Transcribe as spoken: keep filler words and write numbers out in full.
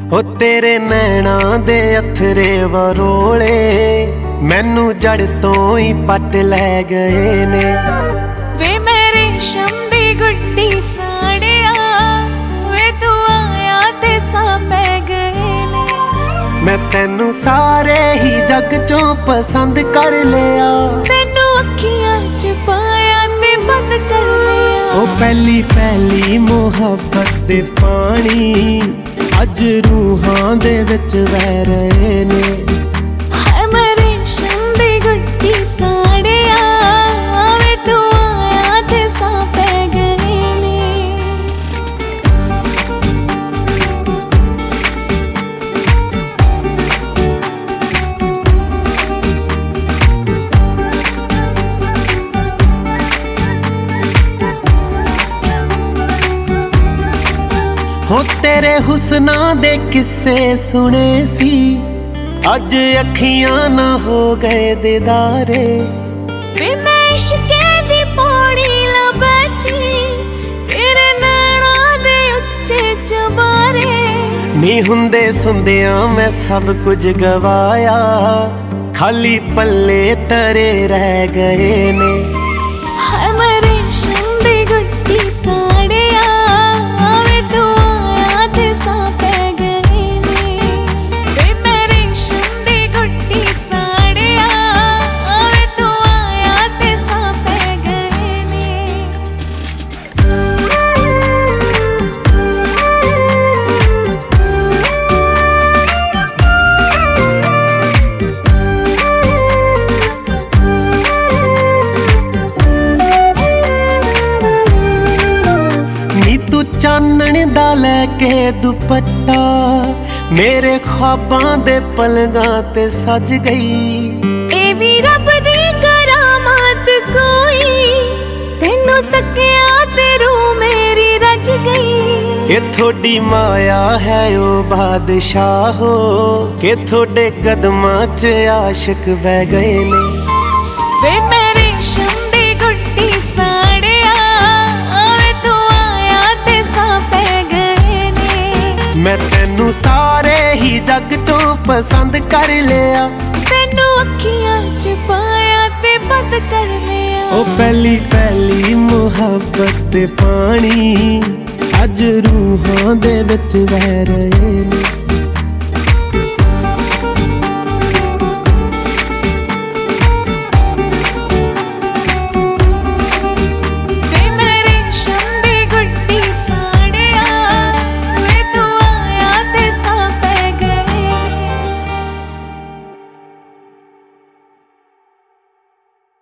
हो तेरे नैना दे अथरे वरोले मैनू जड़ तो ही पट लै गए ने। वे मेरे रेशम दी गुड्डी साड़िया वे तू आया ते सा पै गए ने। मैं तेनू सारे ही जग चों पसंद कर लिया, तेनू अखियां च पाया ते बंद कर लिया। ओ पहली पहली मुहब्बत दे पानी अज रूहां दे विच वह रहे ने। हाय मैं रेशम दी गुड्डी साड़िया वे तू आया ते सा पै गए ने। हो तेरे हुस्ना दे किस्से सुने सी अज अखियां ना हो गए दीदारे। वे मैं इश्के दी पौड़ी ला बैठी तेरे नैना दे उच्चे चबारे। नी हुंदे सुंदियां मैं सब कुछ गवाया, खाली पल्ले तरे रह गए ने। हाय मैं रेशम दी गुड्डी साड़िया वे तू आया ते सा पै गए ने। वे मैं रेशम दी गुड्डी साड़िया वे तू आया ते सा पै गए ने। तू चानण दा लैके दुपट्टा मेरे ख्वाबां दे पलंगां ते सज गई। ए भी रब दी करामात कोई तेनू तकिया ते रूह मेरी रज गई। ये थोड़ी माया है ओ बादशाहो के थोड़े कदमां च आशिक बह गए ने। वे मैं रेशम दी गुड्डी साड़िया वे तू आया ते सा पै गए ने। मैं तेनू सारे ही जग चों पसंद कर लिया, तेनू अखियां च पाया ते बंद कर लिया। ओ पहली पहली मुहब्बत दे पानी अज रूहां दे विच वह रहे ने।